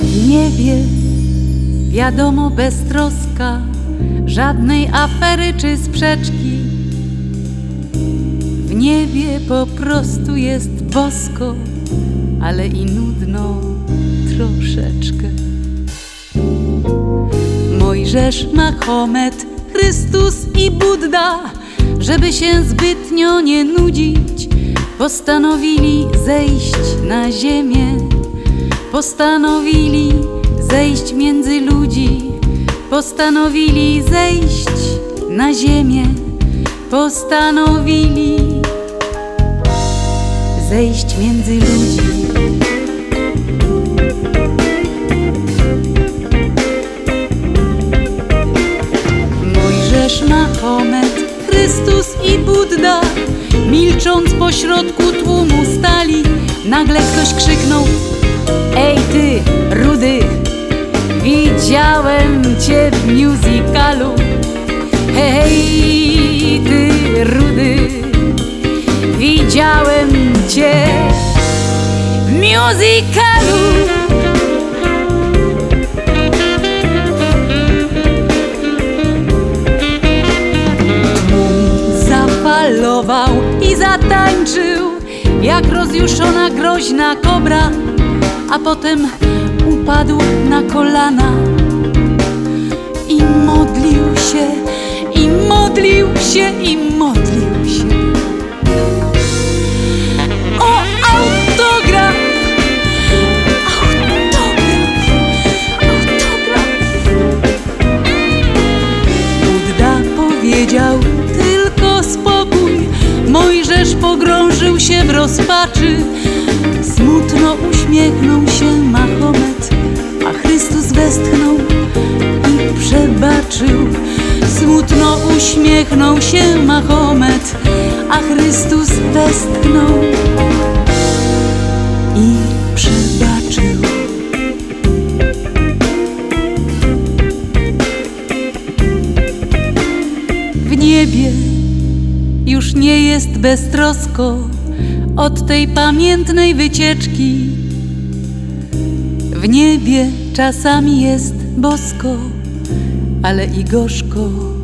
W niebie wiadomo beztroska, żadnej afery czy sprzeczki. W niebie po prostu jest bosko, ale i nudno troszeczkę. Mojżesz, Mahomet, Chrystus i Budda, żeby się zbytnio nie nudzić, postanowili zejść na ziemię. Postanowili zejść między ludzi, postanowili zejść na ziemię, postanowili zejść między ludzi. Mojżesz, Mahomet, Chrystus i Budda, milcząc pośrodku tłumu stali. Nagle ktoś krzyknął: ej ty, rudy, widziałem cię w musicalu. Hej ty, rudy, widziałem cię w musicalu. Tłum zafalował i zatańczył jak rozjuszona groźna kobra, a potem upadł na kolana i modlił się, i modlił się, i modlił się o autograf, autograf, autograf. Budda powiedział tylko spokój. Mojżesz pogrążył się w rozpaczy. Smutno uśmiechnął się Mahomet, a Chrystus westchnął i przebaczył. Smutno uśmiechnął się Mahomet, a Chrystus westchnął i przebaczył. W niebie już nie jest beztrosko od tej pamiętnej wycieczki. W niebie czasami jest bosko, ale i gorzko.